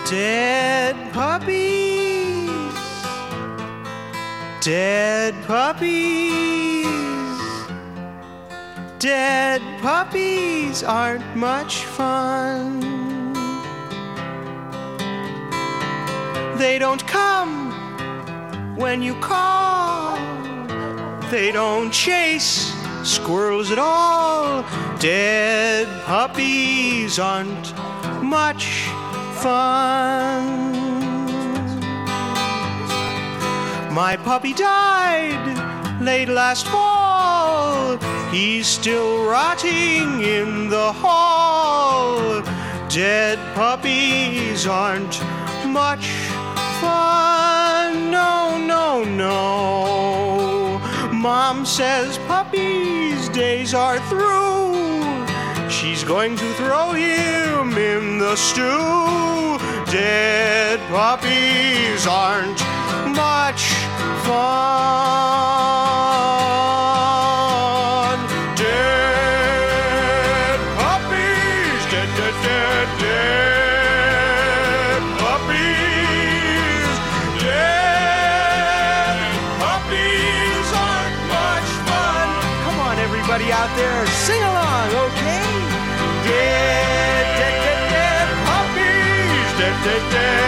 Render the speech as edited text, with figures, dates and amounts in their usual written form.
Dead puppies, dead puppies, dead puppies aren't much fun. They don't come when you call. They don't chase squirrels at all. Dead puppies aren't much fun. My puppy died late last fall. He's still rotting in the hall. Dead puppies aren't much fun. No, no, no. Mom says puppy's days are through. She's going to throw him in the stew. Dead puppies aren't much fun. Dead puppies, dead, dead, dead, dead puppies. Dead puppies aren't much fun. Come on, everybody out there, sing along, okay? Dead, dead, dead, dead puppies. Dead, dead, dead.